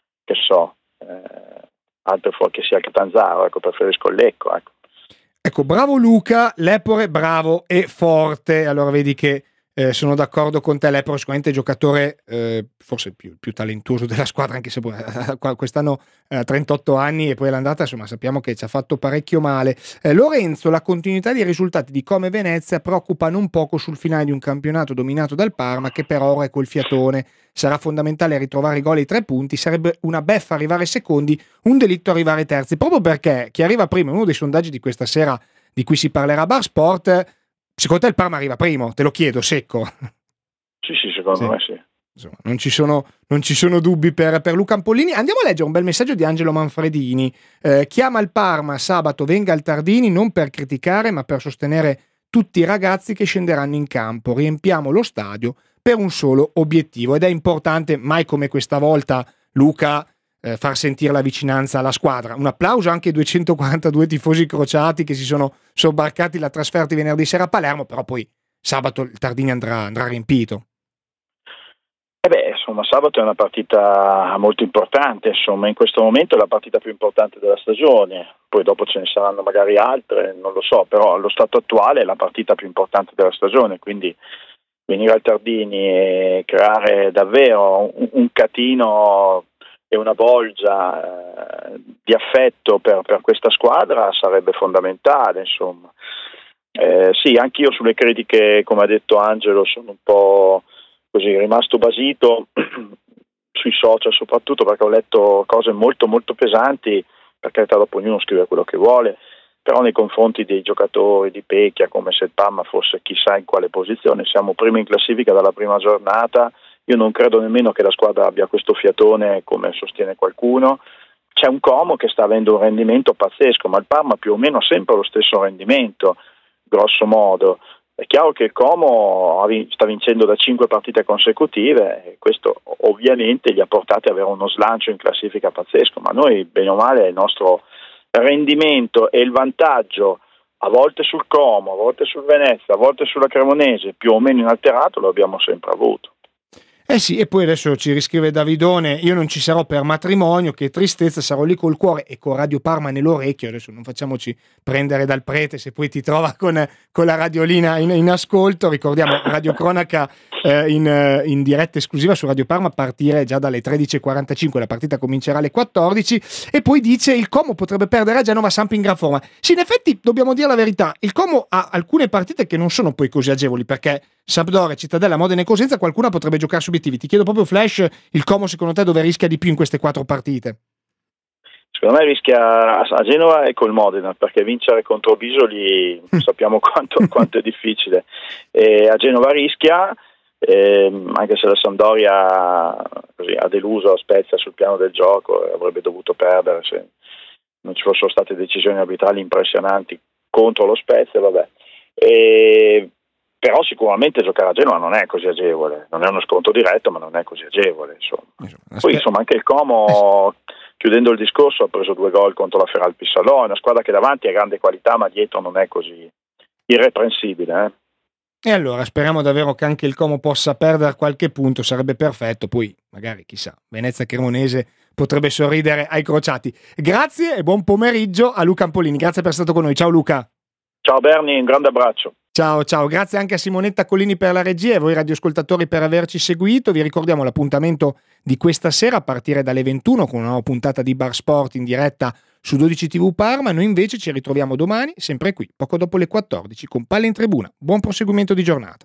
altro fuori che sia il Catanzaro. Ecco, preferisco il Lecco, ecco. Ecco, bravo Luca, Lepore bravo e forte. Allora vedi che sono d'accordo con te, Lepro sicuramente giocatore forse più talentuoso della squadra, anche se quest'anno ha 38 anni e poi l'andata insomma sappiamo che ci ha fatto parecchio male. Lorenzo, la continuità dei risultati di Como e Venezia preoccupano un poco sul finale di un campionato dominato dal Parma che per ora è col fiatone. Sarà fondamentale ritrovare i gol e i 3 punti, sarebbe una beffa arrivare secondi, un delitto arrivare terzi, proprio perché chi arriva primo, uno dei sondaggi di questa sera di cui si parlerà a Bar Sport, secondo te il Parma arriva primo? Te lo chiedo, secco. Sì, secondo me sì. Insomma, non ci sono dubbi per Luca Ampollini. Andiamo a leggere un bel messaggio di Angelo Manfredini. Chiama il Parma sabato, venga al Tardini non per criticare ma per sostenere tutti i ragazzi che scenderanno in campo. Riempiamo lo stadio per un solo obiettivo ed è importante, mai come questa volta, Luca, far sentire la vicinanza alla squadra. Un applauso anche ai 242 tifosi crociati che si sono sobbarcati la trasferta di venerdì sera a Palermo, però poi sabato il Tardini andrà riempito. Insomma, sabato è una partita molto importante, insomma, in questo momento è la partita più importante della stagione, poi dopo ce ne saranno magari altre, non lo so, però allo stato attuale è la partita più importante della stagione, quindi venire al Tardini e creare davvero un catino e una bolgia di affetto per questa squadra sarebbe fondamentale, insomma. Sì, anch'io sulle critiche, come ha detto Angelo, sono un po' così rimasto basito sui social, soprattutto perché ho letto cose molto molto pesanti, per carità dopo ognuno scrive quello che vuole, però nei confronti dei giocatori di Pecchia, come se il Parma fosse chissà in quale posizione. Siamo primi in classifica dalla prima giornata, io non credo nemmeno che la squadra abbia questo fiatone come sostiene qualcuno. C'è un Como che sta avendo un rendimento pazzesco, ma il Parma più o meno ha sempre lo stesso rendimento, grosso modo. È chiaro che il Como sta vincendo da 5 partite consecutive e questo ovviamente gli ha portati ad avere uno slancio in classifica pazzesco, ma noi bene o male il nostro rendimento e il vantaggio a volte sul Como, a volte sul Venezia, a volte sulla Cremonese più o meno inalterato lo abbiamo sempre avuto. Sì, e poi adesso ci riscrive Davidone, io non ci sarò per matrimonio, che tristezza, sarò lì col cuore e con Radio Parma nell'orecchio, adesso non facciamoci prendere dal prete se poi ti trova con la radiolina in ascolto, ricordiamo Radio Cronaca in diretta esclusiva su Radio Parma a partire già dalle 13.45, la partita comincerà alle 14 e poi dice il Como potrebbe perdere a Genova, Samp in gran forma. Sì, in effetti dobbiamo dire la verità, il Como ha alcune partite che non sono poi così agevoli perché Sampdoria, Cittadella, Modena e Cosenza qualcuna potrebbe giocare su obiettivi. Ti chiedo proprio Flash, il Como secondo te dove rischia di più in queste 4 partite? Secondo me rischia a Genova e col Modena, perché vincere contro Bisoli sappiamo quanto è difficile. A Genova rischia, anche se la Sampdoria così ha deluso la Spezia sul piano del gioco, avrebbe dovuto perdere se non ci fossero state decisioni arbitrali impressionanti contro lo Spezia, vabbè. Però sicuramente giocare a Genova non è così agevole, non è uno scontro diretto ma non è così agevole, insomma. Poi insomma anche il Como, chiudendo il discorso, ha preso 2 gol contro la Feral Pissalò, è una squadra che davanti ha grande qualità ma dietro non è così irreprensibile. E allora speriamo davvero che anche il Como possa perdere qualche punto, sarebbe perfetto, poi magari chissà, Venezia Cremonese potrebbe sorridere ai crociati. Grazie e buon pomeriggio a Luca Ampollini, grazie per essere stato con noi, ciao Luca. Ciao Berni, un grande abbraccio. Ciao, grazie anche a Simonetta Collini per la regia e a voi radioascoltatori per averci seguito. Vi ricordiamo l'appuntamento di questa sera a partire dalle 21 con una nuova puntata di Bar Sport in diretta su 12 TV Parma. Noi invece ci ritroviamo domani, sempre qui, poco dopo le 14, con Palle in Tribuna. Buon proseguimento di giornata.